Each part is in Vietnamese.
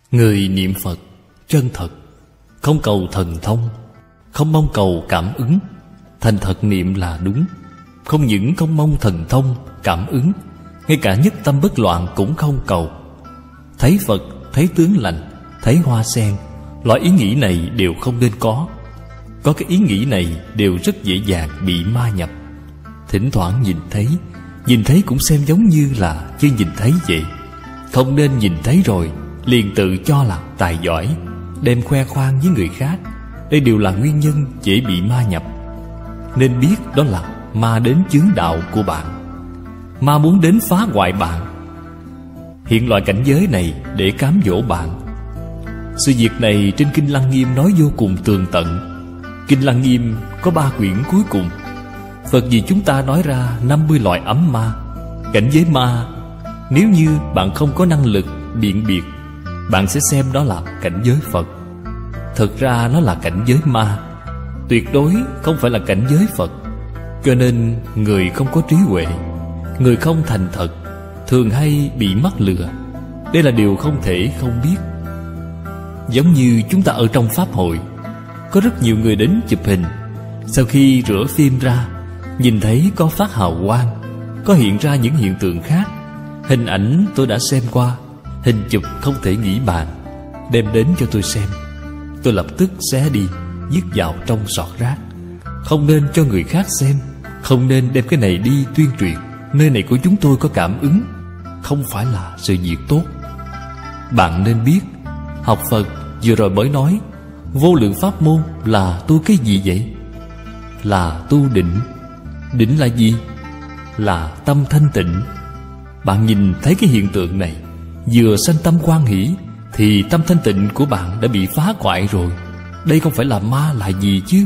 Người niệm Phật chân thật, không cầu thần thông, không mong cầu cảm ứng. Thành thật niệm là đúng. Không những không mong thần thông, cảm ứng, ngay cả nhất tâm bất loạn cũng không cầu. Thấy Phật, thấy tướng lành, thấy hoa sen, loại ý nghĩ này đều không nên có. Có cái ý nghĩ này đều rất dễ dàng bị ma nhập. Thỉnh thoảng nhìn thấy cũng xem giống như là chưa nhìn thấy vậy. Không nên nhìn thấy rồi liền tự cho là tài giỏi, đem khoe khoang với người khác. Đây đều là nguyên nhân dễ bị ma nhập. Nên biết đó là ma đến chướng đạo của bạn. Ma muốn đến phá hoại bạn, hiện loại cảnh giới này để cám dỗ bạn. Sự việc này trên Kinh Lăng Nghiêm nói vô cùng tường tận. Kinh Lăng Nghiêm có 3 quyển cuối cùng. Phật vì chúng ta nói ra 50 loại ấm ma. Cảnh giới ma, nếu như bạn không có năng lực biện biệt, bạn sẽ xem đó là cảnh giới Phật. Thực ra nó là cảnh giới ma, tuyệt đối không phải là cảnh giới Phật. Cho nên người không có trí huệ, người không thành thật, thường hay bị mắc lừa. Đây là điều không thể không biết. Giống như chúng ta ở trong pháp hội, có rất nhiều người đến chụp hình. Sau khi rửa phim ra, nhìn thấy có phát hào quang, có hiện ra những hiện tượng khác. Hình ảnh tôi đã xem qua, hình chụp không thể nghĩ bàn, đem đến cho tôi xem. Tôi lập tức xé đi, vứt vào trong sọt rác. Không nên cho người khác xem, không nên đem cái này đi tuyên truyền. Nơi này của chúng tôi có cảm ứng, không phải là sự việc tốt. Bạn nên biết, học Phật vừa rồi mới nói vô lượng pháp môn là tu cái gì vậy? Là tu định. Định là gì? Là tâm thanh tịnh. Bạn nhìn thấy cái hiện tượng này, vừa sanh tâm hoan hỷ, thì tâm thanh tịnh của bạn đã bị phá hoại rồi. Đây không phải là ma là gì chứ?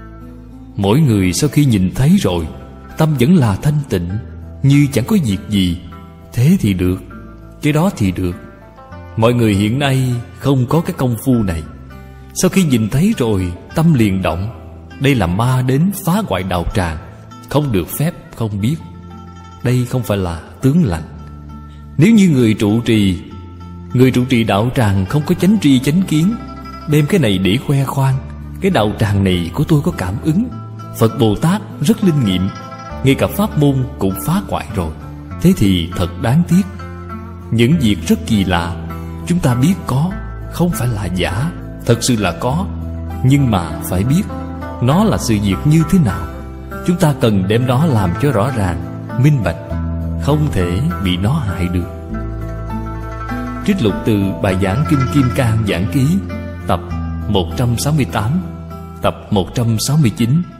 Mỗi người sau khi nhìn thấy rồi, tâm vẫn là thanh tịnh, như chẳng có việc gì. Thế thì được, cái đó thì được. Mọi người hiện nay không có cái công phu này. Sau khi nhìn thấy rồi, tâm liền động. Đây là ma đến phá hoại đạo tràng, không được phép không biết. Đây không phải là tướng lành. Nếu như người trụ trì đạo tràng không có chánh tri chánh kiến, đem cái này để khoe khoang, cái đạo tràng này của tôi có cảm ứng, Phật Bồ Tát rất linh nghiệm, ngay cả pháp môn cũng phá hoại rồi. Thế thì thật đáng tiếc. Những việc rất kỳ lạ, chúng ta biết có, không phải là giả, thật sự là có. Nhưng mà phải biết nó là sự việc như thế nào. Chúng ta cần đem nó làm cho rõ ràng, minh bạch, không thể bị nó hại được. Trích lục từ bài giảng Kinh Kim Cang Giảng Ký, tập 168, tập 169.